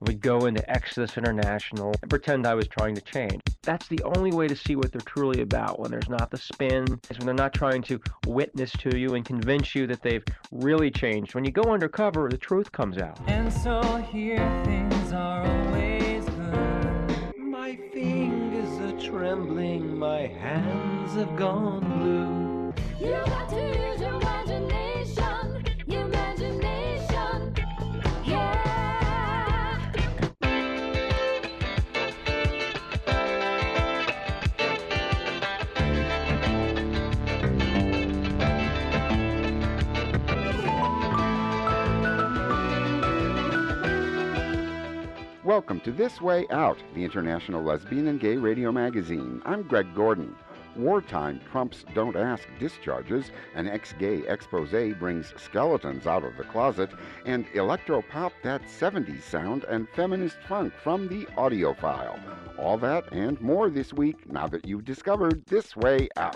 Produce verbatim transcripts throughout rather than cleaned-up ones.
We'd go into Exodus International and pretend I was trying to change. That's the only way to see what they're truly about, when there's not the spin, is when they're not trying to witness to you and convince you that they've really changed. When you go undercover, the truth comes out. And so here things are always good. My fingers are trembling, my hands have gone blue. You got to use your imagination, your imagination, yeah. Welcome to This Way Out, the International Lesbian and Gay Radio Magazine. I'm Greg Gordon. Wartime trumps Don't Ask discharges, an ex-gay expose brings skeletons out of the closet, and electro-pop that seventies sound and feminist funk from the audiophile. All that and more this week, now that you've discovered This Way Out.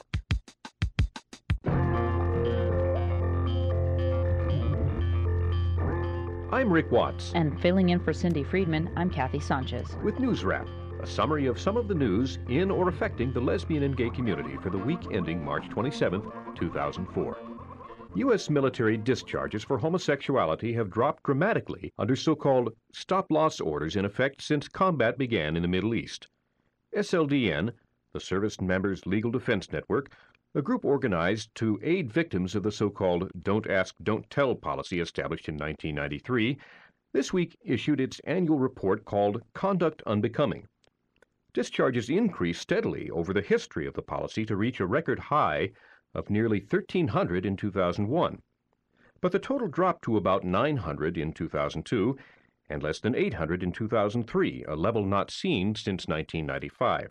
I'm Rick Watts. And filling in for Cindy Friedman, I'm Kathy Sanchez. With News Wrap, a summary of some of the news in or affecting the lesbian and gay community for the week ending March twenty-seventh, two thousand four. U S military discharges for homosexuality have dropped dramatically under so-called stop-loss orders in effect since combat began in the Middle East. S L D N, the Service Members Legal Defense Network, a group organized to aid victims of the so-called Don't Ask, Don't Tell policy established in nineteen ninety-three, this week issued its annual report called Conduct Unbecoming. Discharges increased steadily over the history of the policy to reach a record high of nearly thirteen hundred in two thousand one. But the total dropped to about nine hundred in two thousand two and less than eight hundred in two thousand three, a level not seen since nineteen ninety-five.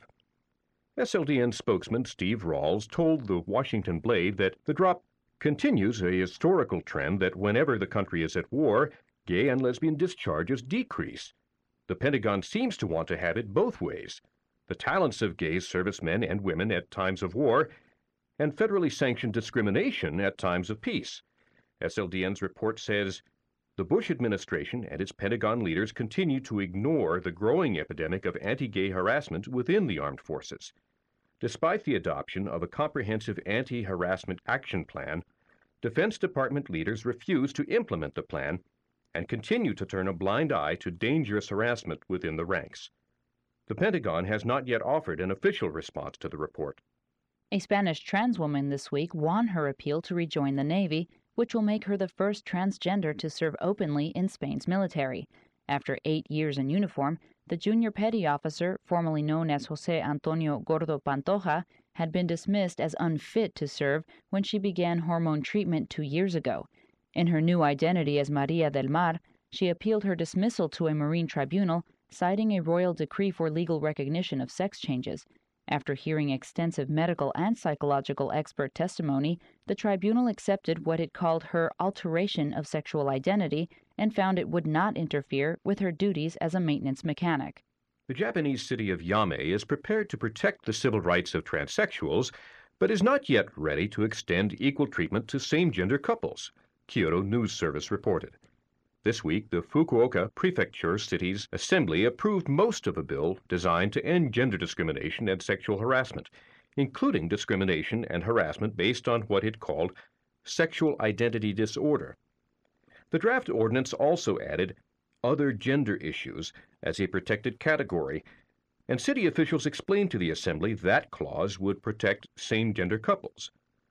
S L D N spokesman Steve Rawls told the Washington Blade that the drop continues a historical trend that whenever the country is at war, gay and lesbian discharges decrease. The Pentagon seems to want to have it both ways: the talents of gay servicemen and women at times of war, and federally sanctioned discrimination at times of peace. S L D N's report says the Bush administration and its Pentagon leaders continue to ignore the growing epidemic of anti-gay harassment within the armed forces. Despite the adoption of a comprehensive anti-harassment action plan, Defense Department leaders refuse to implement the plan and continue to turn a blind eye to dangerous harassment within the ranks. The Pentagon has not yet offered an official response to the report. A Spanish trans woman this week won her appeal to rejoin the Navy, which will make her the first transgender to serve openly in Spain's military. After eight years in uniform, the junior petty officer, formerly known as José Antonio Gordo Pantoja, had been dismissed as unfit to serve when she began hormone treatment two years ago. In her new identity as Maria del Mar, she appealed her dismissal to a Marine tribunal, citing a royal decree for legal recognition of sex changes. After hearing extensive medical and psychological expert testimony, the tribunal accepted what it called her alteration of sexual identity and found it would not interfere with her duties as a maintenance mechanic. The Japanese city of Yame is prepared to protect the civil rights of transsexuals, but is not yet ready to extend equal treatment to same-gender couples, Kyoto News Service reported. This week, the Fukuoka Prefecture City's Assembly approved most of a bill designed to end gender discrimination and sexual harassment, including discrimination and harassment based on what it called sexual identity disorder. The draft ordinance also added other gender issues as a protected category, and city officials explained to the Assembly that clause would protect same-gender couples.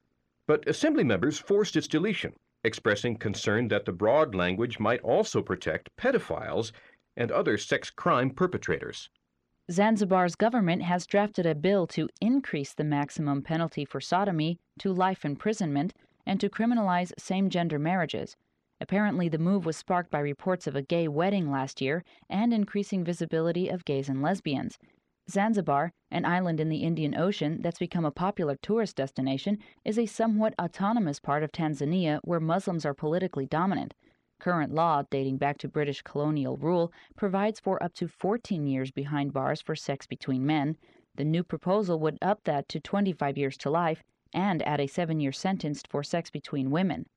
But Assembly members forced its deletion, expressing concern that the broad language might also protect pedophiles and other sex crime perpetrators. Zanzibar's government has drafted a bill to increase the maximum penalty for sodomy to life imprisonment and to criminalize same-gender marriages. Apparently, the move was sparked by reports of a gay wedding last year and increasing visibility of gays and lesbians. Zanzibar, an island in the Indian Ocean that's become a popular tourist destination, is a somewhat autonomous part of Tanzania where Muslims are politically dominant. Current law, dating back to British colonial rule, provides for up to fourteen years behind bars for sex between men. The new proposal would up that to twenty-five years to life and add a seven-year sentence for sex between women.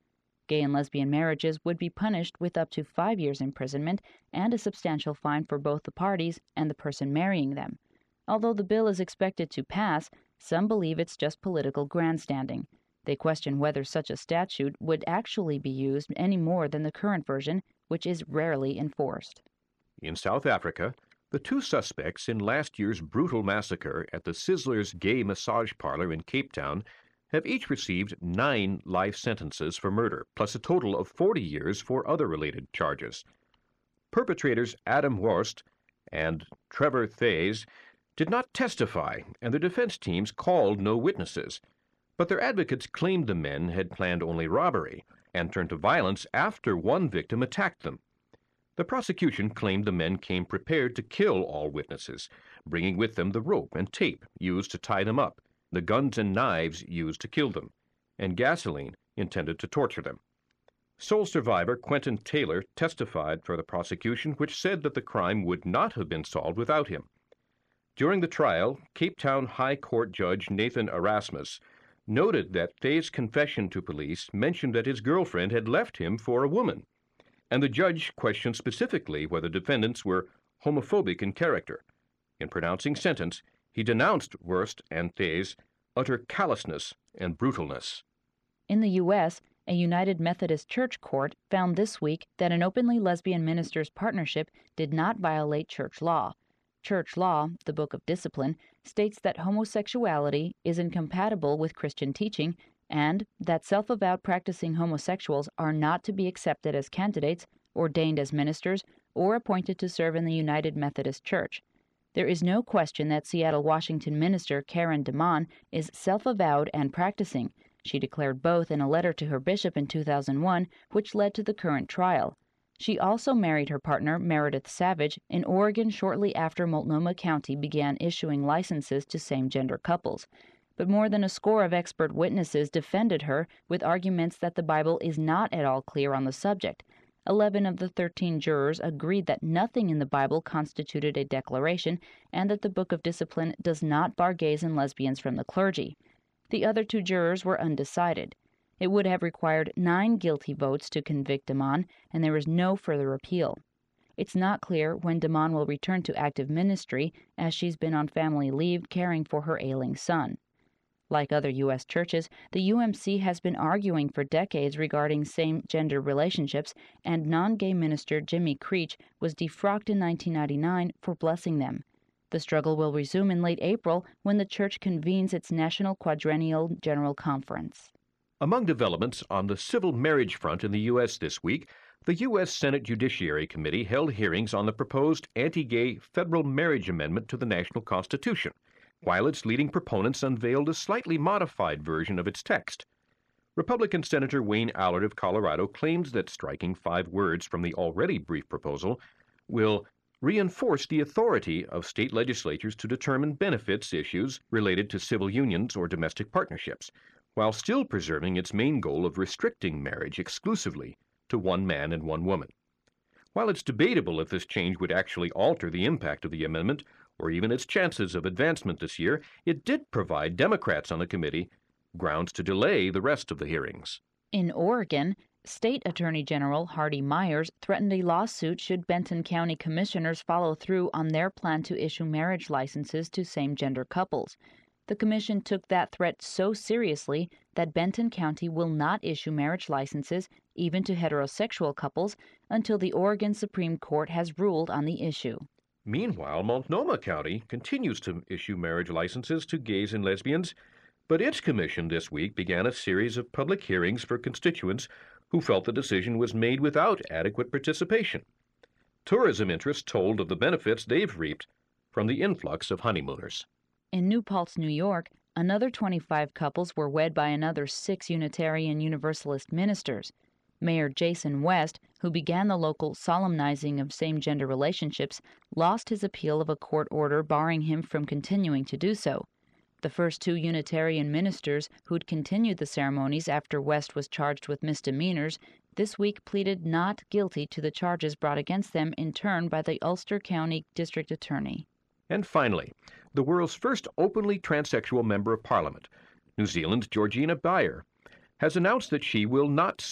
Gay and lesbian marriages would be punished with up to five years imprisonment and a substantial fine for both the parties and the person marrying them. Although the bill is expected to pass, some believe it's just political grandstanding. They question whether such a statute would actually be used any more than the current version, which is rarely enforced. In South Africa, the two suspects in last year's brutal massacre at the Sizzler's gay massage parlor in Cape Town have each received nine life sentences for murder, plus a total of forty years for other related charges. Perpetrators Adam Worst and Trevor Thays did not testify, and the defense teams called no witnesses. But their advocates claimed the men had planned only robbery and turned to violence after one victim attacked them. The prosecution claimed the men came prepared to kill all witnesses, bringing with them the rope and tape used to tie them up, the guns and knives used to kill them, and gasoline intended to torture them. Sole survivor Quentin Taylor testified for the prosecution, which said that the crime would not have been solved without him. During the trial, Cape Town High Court Judge Nathan Erasmus noted that Thays' confession to police mentioned that his girlfriend had left him for a woman, and the judge questioned specifically whether defendants were homophobic in character. In pronouncing sentence, he denounced Worst and Thays' utter callousness and brutalness. In the U S, a United Methodist Church court found this week that an openly lesbian minister's partnership did not violate church law. Church law, the Book of Discipline, states that homosexuality is incompatible with Christian teaching and that self-avowed practicing homosexuals are not to be accepted as candidates, ordained as ministers, or appointed to serve in the United Methodist Church. There is no question that Seattle, Washington minister Karen DeMond is self-avowed and practicing. She declared both in a letter to her bishop in two thousand one, which led to the current trial. She also married her partner, Meredith Savage, in Oregon shortly after Multnomah County began issuing licenses to same-gender couples. But more than a score of expert witnesses defended her with arguments that the Bible is not at all clear on the subject. Eleven of the thirteen jurors agreed that nothing in the Bible constituted a declaration and that the Book of Discipline does not bar gays and lesbians from the clergy. The other two jurors were undecided. It would have required nine guilty votes to convict DeMond, and there is no further appeal. It's not clear when DeMond will return to active ministry, as she's been on family leave caring for her ailing son. Like other U S churches, the U M C has been arguing for decades regarding same-gender relationships, and non-gay minister Jimmy Creech was defrocked in nineteen ninety-nine for blessing them. The struggle will resume in late April when the church convenes its National Quadrennial General Conference. Among developments on the civil marriage front in the U S this week, the U S Senate Judiciary Committee held hearings on the proposed anti-gay federal marriage amendment to the national Constitution, while its leading proponents unveiled a slightly modified version of its text. Republican Senator Wayne Allard of Colorado claims that striking five words from the already brief proposal will reinforce the authority of state legislatures to determine benefits issues related to civil unions or domestic partnerships, while still preserving its main goal of restricting marriage exclusively to one man and one woman. While it's debatable if this change would actually alter the impact of the amendment or even its chances of advancement this year, it did provide Democrats on the committee grounds to delay the rest of the hearings. In Oregon, State Attorney General Hardy Myers threatened a lawsuit should Benton County commissioners follow through on their plan to issue marriage licenses to same-gender couples. The commission took that threat so seriously that Benton County will not issue marriage licenses even to heterosexual couples until the Oregon Supreme Court has ruled on the issue. Meanwhile, Multnomah County continues to issue marriage licenses to gays and lesbians, but its commission this week began a series of public hearings for constituents who felt the decision was made without adequate participation. Tourism interests told of the benefits they've reaped from the influx of honeymooners. In New Paltz, New York, another twenty-five couples were wed by another six Unitarian Universalist ministers. Mayor Jason West, who began the local solemnizing of same-gender relationships, lost his appeal of a court order barring him from continuing to do so. The first two Unitarian ministers who'd continued the ceremonies after West was charged with misdemeanors this week pleaded not guilty to the charges brought against them in turn by the Ulster County District Attorney. And finally, the world's first openly transsexual member of Parliament, New Zealand's Georgina Beyer, has announced that she will not seek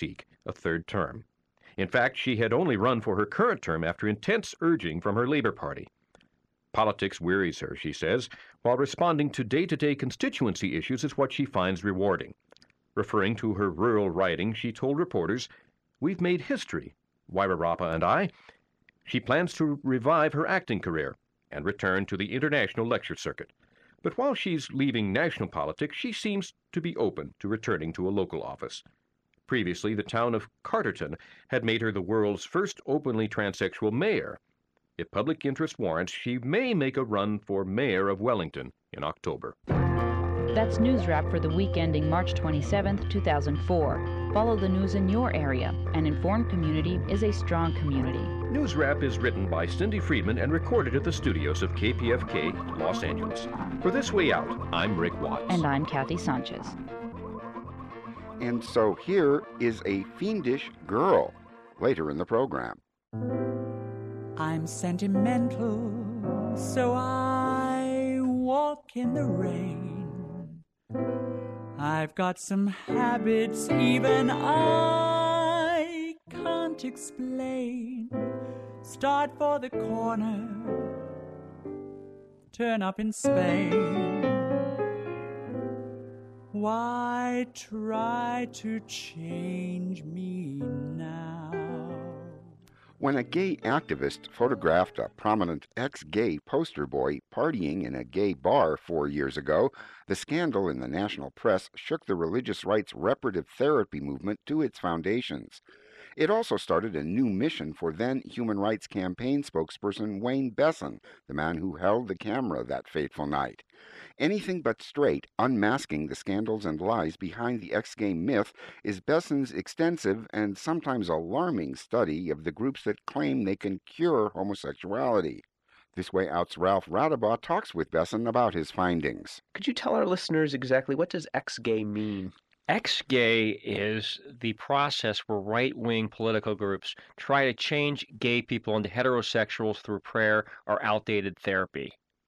a third term. In fact, she had only run for her current term after intense urging from her Labor Party. Politics wearies her, she says, while responding to day-to-day constituency issues is what she finds rewarding. Referring to her rural riding, she told reporters, "We've made history, Wairarapa and I." She plans to revive her acting career and return to the international lecture circuit. But while she's leaving national politics, she seems to be open to returning to a local office. Previously, the town of Carterton had made her the world's first openly transsexual mayor. If public interest warrants, she may make a run for mayor of Wellington in October. That's News Wrap for the week ending March twenty-seventh, two thousand four. Follow the news in your area. An informed community is a strong community. News Wrap is written by Cindy Friedman and recorded at the studios of K P F K, Los Angeles. For This Way Out, I'm Rick Watts. And I'm Kathy Sanchez. And so here is a fiendish girl later in the program. I'm sentimental, so I walk in the rain. I've got some habits even I can't explain. Start for the corner, turn up in Spain. Why try to change me now? When a gay activist photographed a prominent ex-gay poster boy partying in a gay bar four years ago, the scandal in the national press shook the religious rights reparative therapy movement to its foundations. It also started a new mission for then Human Rights Campaign spokesperson Wayne Besson, the man who held the camera that fateful night. Anything But Straight, Unmasking the Scandals and Lies Behind the Ex-Gay Myth, is Besson's extensive and sometimes alarming study of the groups that claim they can cure homosexuality. This Way Out's Ralph Radabaugh talks with Besson about his findings. Could you tell our listeners exactly what does ex-gay mean? Ex-gay is the process where right-wing political groups try to change gay people into heterosexuals through prayer or outdated therapy.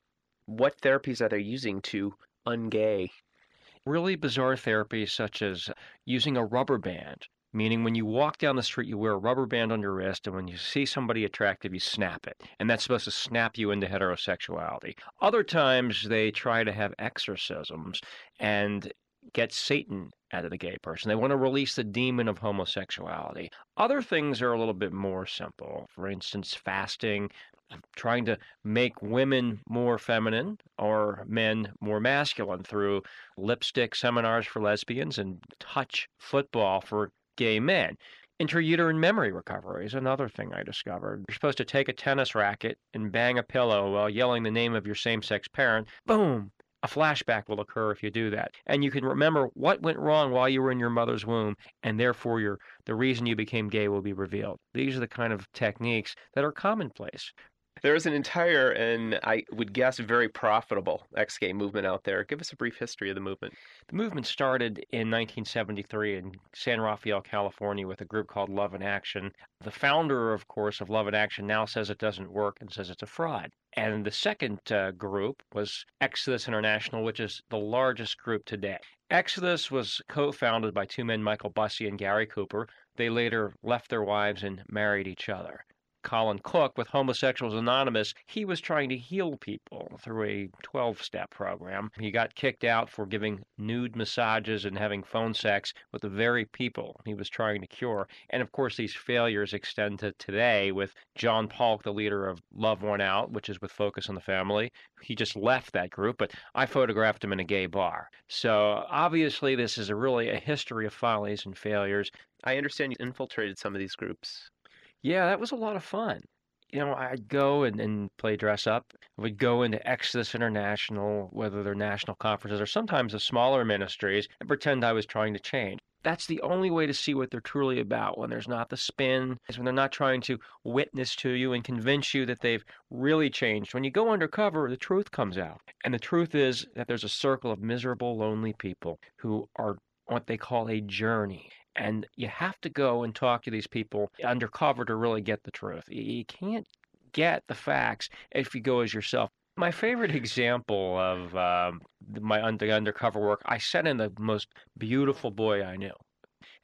What therapies are they using to ungay? Really bizarre therapies such as using a rubber band, meaning when you walk down the street, you wear a rubber band on your wrist, and when you see somebody attractive, you snap it. And that's supposed to snap you into heterosexuality. Other times, they try to have exorcisms and get Satan out of the gay person. They want to release the demon of homosexuality. Other things are a little bit more simple. For instance, fasting, trying to make women more feminine or men more masculine through lipstick seminars for lesbians and touch football for gay men. Intrauterine memory recovery is another thing I discovered. You're supposed to take a tennis racket and bang a pillow while yelling the name of your same-sex parent. Boom! A flashback will occur if you do that. And you can remember what went wrong while you were in your mother's womb, and therefore your the reason you became gay will be revealed. These are the kind of techniques that are commonplace. There is an entire, and I would guess very profitable, ex-gay movement out there. Give us a brief history of the movement. The movement started in nineteen seventy-three in San Rafael, California, with a group called Love in Action. The founder, of course, of Love in Action now says it doesn't work and says it's a fraud. And the second uh, group was Exodus International, which is the largest group today. Exodus was co-founded by two men, Michael Bussey and Gary Cooper. They later left their wives and married each other. Colin Cook with Homosexuals Anonymous, he was trying to heal people through a twelve-step program. He got kicked out for giving nude massages and having phone sex with the very people he was trying to cure. And of course, these failures extend to today with John Polk, the leader of Love One Out, which is with Focus on the Family. He just left that group, but I photographed him in a gay bar. So obviously, this is a really a history of follies and failures. I understand you infiltrated some of these groups. Yeah, that was a lot of fun. You know, I'd go and, and play dress up. I would go into Exodus International, whether they're national conferences or sometimes the smaller ministries, and pretend I was trying to change. That's the only way to see what they're truly about, when there's not the spin, is when they're not trying to witness to you and convince you that they've really changed. When you go undercover, the truth comes out. And the truth is that there's a circle of miserable, lonely people who are what they call a journey. And you have to go and talk to these people undercover to really get the truth. You can't get the facts if you go as yourself. My favorite example of um, my under, undercover work, I sent in the most beautiful boy I knew.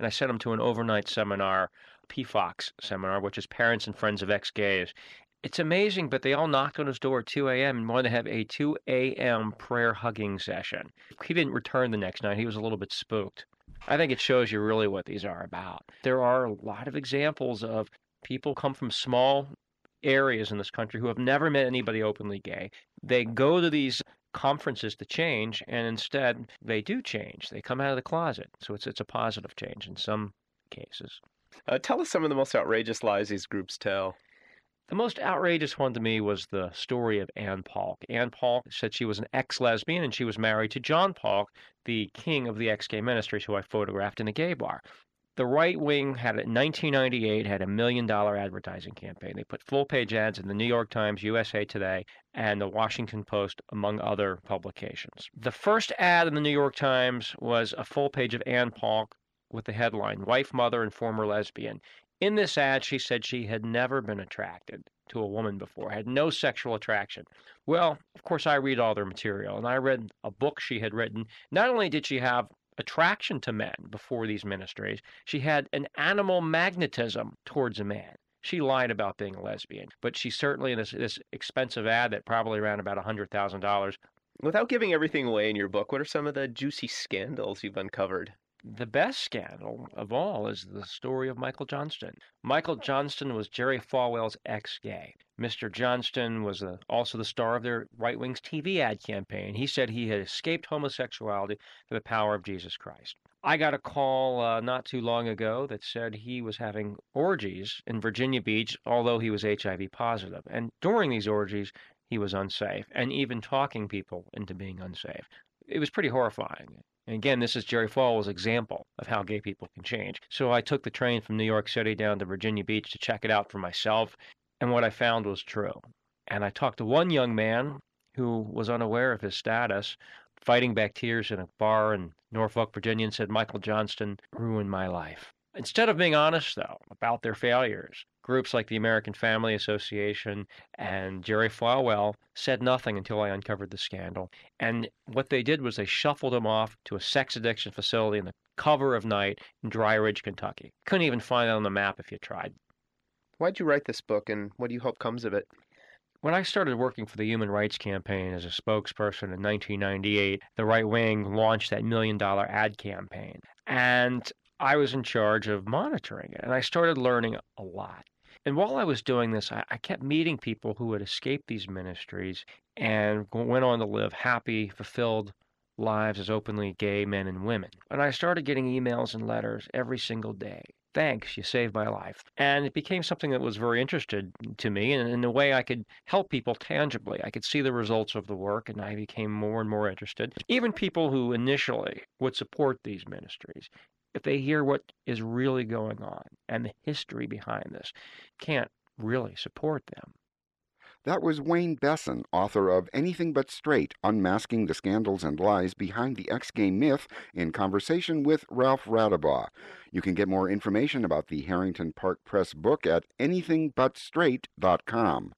and I sent them to an overnight seminar, P F O X seminar, which is Parents and Friends of Ex-Gays. It's amazing, but they all knocked on his door at two a.m. and wanted to have a two a.m. prayer hugging session. He didn't return the next night. He was a little bit spooked. I think it shows you really what these are about. There are a lot of examples of people come from small areas in this country who have never met anybody openly gay. They go to these conferences to change, and instead they do change. They come out of the closet. So it's it's a positive change in some cases. Uh, tell us some of the most outrageous lies these groups tell. The most outrageous one to me was the story of Ann Paulk. Ann Paulk said she was an ex-lesbian and she was married to John Paulk, the king of the ex-gay ministries, who I photographed in a gay bar. The right wing had, in nineteen ninety-eight, had a million-dollar advertising campaign. They put full-page ads in the New York Times, U S A Today, and the Washington Post, among other publications. The first ad in the New York Times was a full page of Ann Paulk with the headline, "Wife, Mother, and Former Lesbian." In this ad, she said she had never been attracted to a woman before, had no sexual attraction. Well, of course, I read all their material, and I read a book she had written. Not only did she have attraction to men before these ministries, she had an animal magnetism towards a man. She lied about being a lesbian, but she certainly, in this, this expensive ad that probably ran about one hundred thousand dollars. Without giving everything away in your book, what are some of the juicy scandals you've uncovered? The best scandal of all is the story of Michael Johnston. Michael Johnston was Jerry Falwell's ex-gay. Mister Johnston was a, also the star of their Right Wing's T V ad campaign. He said he had escaped homosexuality through the power of Jesus Christ. I got a call uh, not too long ago that said he was having orgies in Virginia Beach, although he was H I V positive. And during these orgies, he was unsafe, and even talking people into being unsafe. It was pretty horrifying. And again, this is Jerry Falwell's example of how gay people can change. So I took the train from New York City down to Virginia Beach to check it out for myself, and what I found was true. And I talked to one young man who was unaware of his status, fighting back tears in a bar in Norfolk, Virginia, and said, "Michael Johnston ruined my life." Instead of being honest, though, about their failures, groups like the American Family Association and Jerry Falwell said nothing until I uncovered the scandal. And what they did was they shuffled him off to a sex addiction facility in the cover of night in Dry Ridge, Kentucky. Couldn't even find it on the map if you tried. Why'd you write this book, and what do you hope comes of it? When I started working for the Human Rights Campaign as a spokesperson in nineteen ninety-eight, the right wing launched that million-dollar ad campaign. And I was in charge of monitoring it, and I started learning a lot. And while I was doing this, I, I kept meeting people who had escaped these ministries and went on to live happy, fulfilled lives as openly gay men and women. And I started getting emails and letters every single day. "Thanks, you saved my life." And it became something that was very interesting to me, and in a way I could help people tangibly. I could see the results of the work, and I became more and more interested. Even people who initially would support these ministries, if they hear what is really going on and the history behind this, can't really support them. That was Wayne Besson, author of Anything But Straight, Unmasking the Scandals and Lies Behind the Ex-Gay Myth, in conversation with Ralph Radabaugh. You can get more information about the Harrington Park Press book at anything but straight dot com.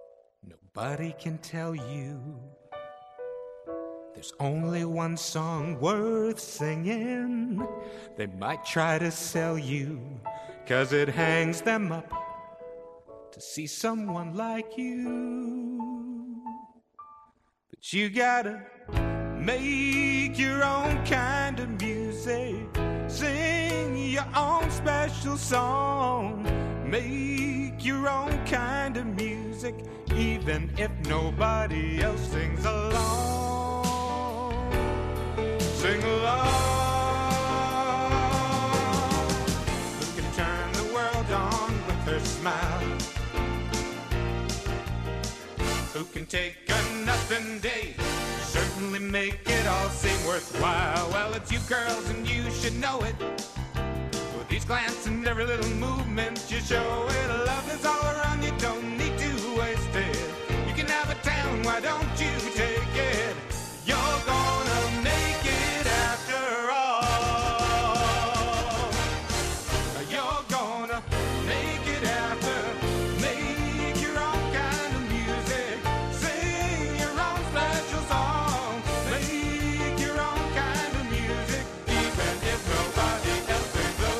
Nobody can tell you there's only one song worth singing. They might try to sell you, 'cause it hangs them up to see someone like you. But you gotta make your own kind of music, sing your own special song, make your own kind of music, even if nobody else sings along. Sing along. Who can turn the world on with her smile? Who can take a nothing day, certainly make it all seem worthwhile? Well, it's you girls and you should know it. With each glance and every little movement you show it. Love is all around, you don't need to waste it. You can have a town, why don't you take it? You're gonna make it after all. You're gonna make it after. Make your own kind of music, sing your own special song, make your own kind of music, even if nobody else sings along.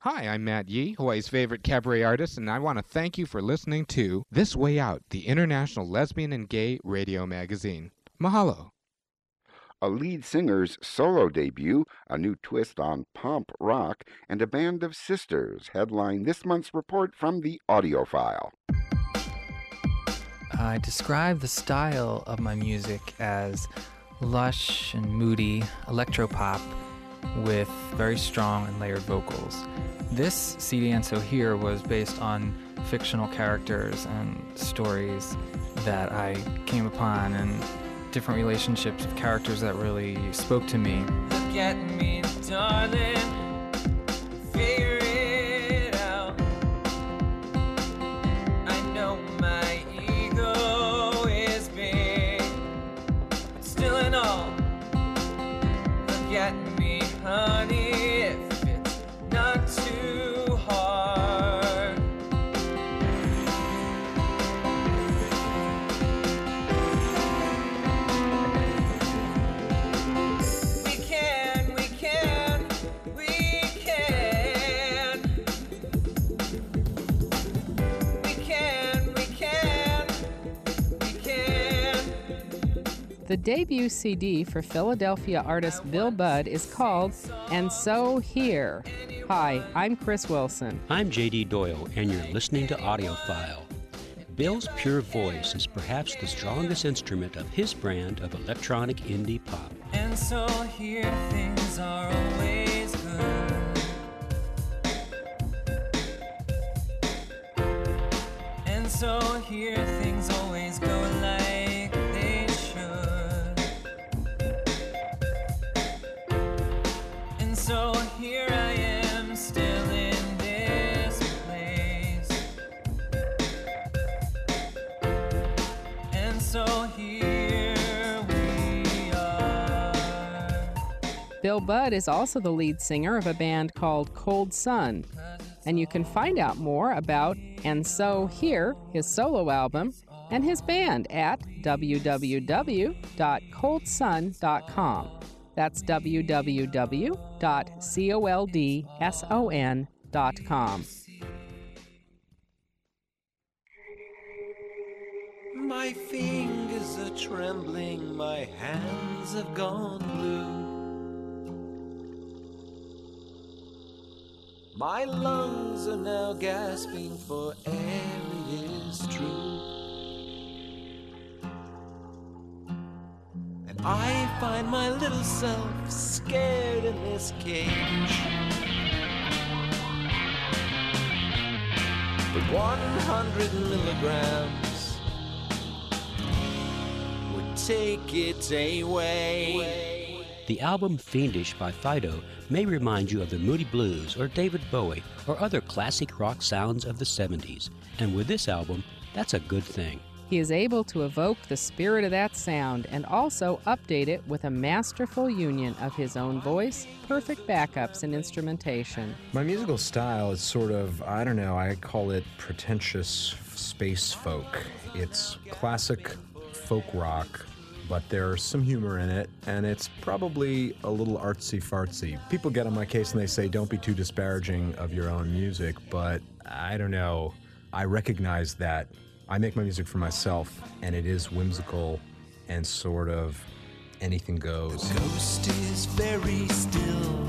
Hi, I'm Matt Yee, Hawaii's favorite cabaret artist, and I want to thank you for listening to This Way Out, the International Lesbian and Gay Radio Magazine. Mahalo. A lead singer's solo debut, a new twist on pop rock, and a band of sisters headline this month's report from the Audiophile. I describe the style of my music as lush and moody electropop with very strong and layered vocals. This C D And So Here was based on fictional characters and stories that I came upon and different relationships of characters that really spoke to me. Look at me, darling, figure it out. I know my ego is big, but still in all, look at me, honey, if it's not too hard. We can, we can, we can. We can, we can, we can. The debut C D for Philadelphia artist Bill Budd is called And So Here. Hi, I'm Chris Wilson. I'm J D Doyle, and you're listening to Audiophile. Bill's pure voice is perhaps the strongest instrument of his brand of electronic indie pop. And so here things are always good. And so here things always go like they should. And so here I am still in this place. And so here we are. Bill Budd is also the lead singer of a band called Cold Sun. And you can find out more about And So Here, his solo album, and his band at w w w dot cold sun dot com. That's w w w dot coldson dot com. My fingers are trembling, my hands have gone blue. My lungs are now gasping for air, it is true. And I find my little self scared in this cage. But one hundred milligrams would take it away. The album Fiendish by Fido may remind you of the Moody Blues or David Bowie or other classic rock sounds of the seventies. And with this album, that's a good thing. He is able to evoke the spirit of that sound and also update it with a masterful union of his own voice, perfect backups, and instrumentation. My musical style is sort of, I don't know, I call it pretentious space folk. It's classic folk rock, but there's some humor in it, and it's probably a little artsy-fartsy. People get on my case and they say, don't be too disparaging of your own music, but I don't know. I recognize that I make my music for myself, and it is whimsical and sort of anything goes. The ghost is very still,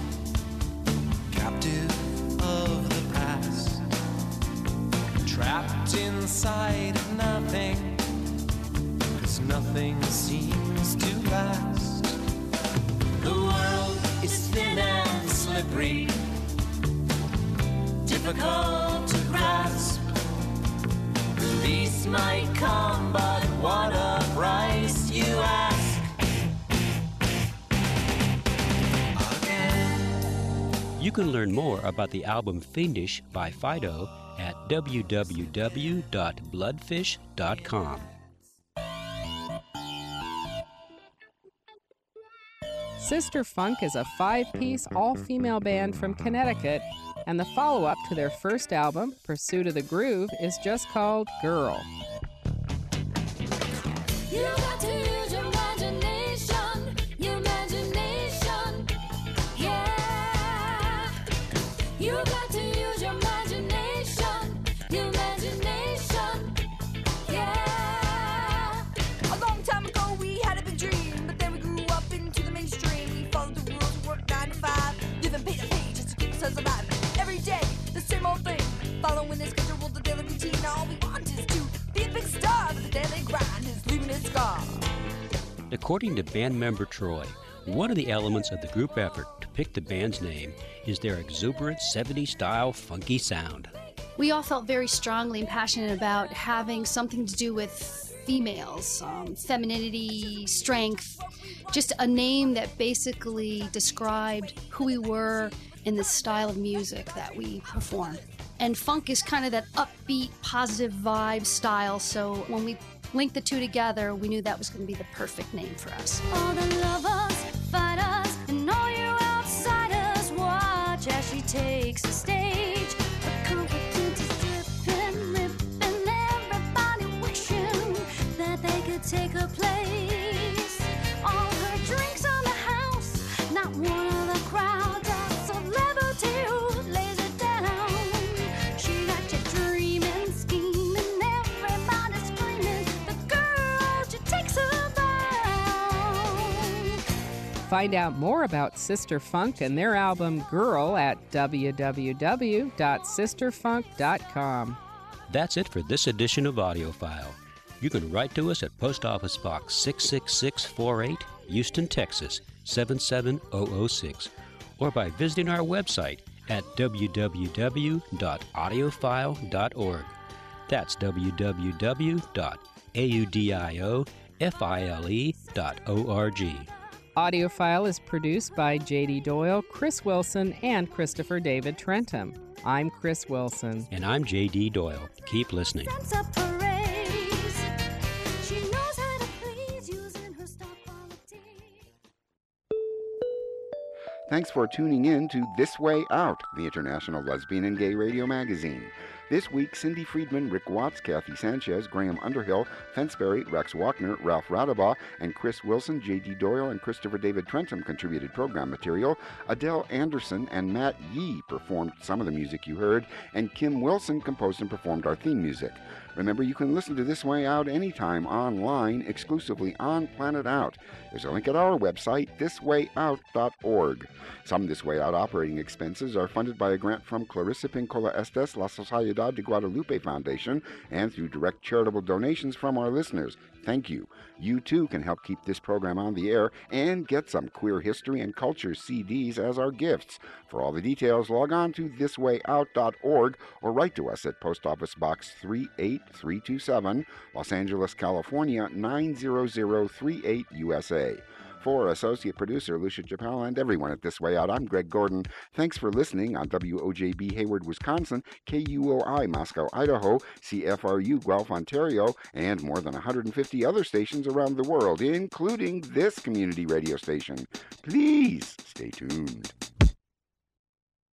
captive of the past, trapped inside of nothing, 'cause nothing seems to last. The world is thin and slippery, difficult to grasp. Release might come, but what a price you ask. You can learn more about the album Fiendish by Fido at w w w dot bloodfish dot com. Sister Funk is a five-piece, all-female band from Connecticut, and the follow-up to their first album, Pursuit of the Groove, is just called Girl. You got to use your imagination, your imagination, yeah. You According to band member Troy, one of the elements of the group effort to pick the band's name is their exuberant seventies-style funky sound. We all felt very strongly and passionate about having something to do with females, um, femininity, strength, just a name that basically described who we were in the style of music that we perform. And funk is kind of that upbeat, positive vibe style, so when we linked the two together, we knew that was going to be the perfect name for us. All the lovers, fighters, and all you outsiders, watch as she takes the stage. The confidence is dripping, ripping, everybody wishing that they could take her place. All her drinks on the house, not one of the crowd, a celebrity who lays it down. She got you dreaming, scheming, everybody screaming. The girl, she takes her bound. Find out more about Sister Funk and their album Girl at w w w dot sister funk dot com. That's it for this edition of AudioFile. You can write to us at Post Office Box six six six four eight, Houston, Texas seven seven zero zero six, or by visiting our website at w w w dot audiophile dot org. That's w w w dot audiofile dot org. AudioFile is produced by J D Doyle, Chris Wilson, and Christopher David Trentham. I'm Chris Wilson. And I'm J D Doyle. Keep listening. Stands up for raise. She knows how to please using her star quality. Thanks for tuning in to This Way Out, the International Lesbian and Gay Radio Magazine. This week, Cindy Friedman, Rick Watts, Kathy Sanchez, Graham Underhill, Fensberry, Rex Wachner, Ralph Radabaugh, and Chris Wilson, J D Doyle, and Christopher David Trentham contributed program material. Adele Anderson and Matt Yee performed some of the music you heard, and Kim Wilson composed and performed our theme music. Remember, you can listen to This Way Out anytime online, exclusively on Planet Out. There's a link at our website, this way out dot org. Some This Way Out operating expenses are funded by a grant from Clarissa Pincola Estes, La Sociedad de Guadalupe Foundation, and through direct charitable donations from our listeners. Thank you. You, too, can help keep this program on the air and get some queer history and culture C Ds as our gifts. For all the details, log on to this way out dot org or write to us at Post Office Box three eight three two seven, Los Angeles, California nine zero zero three eight, U S A. For associate producer Lucia Chappelle and everyone at This Way Out, I'm Greg Gordon. Thanks for listening on W O J B Hayward, Wisconsin, K U O I Moscow, Idaho, C F R U Guelph, Ontario, and more than one hundred fifty other stations around the world, including this community radio station. Please stay tuned.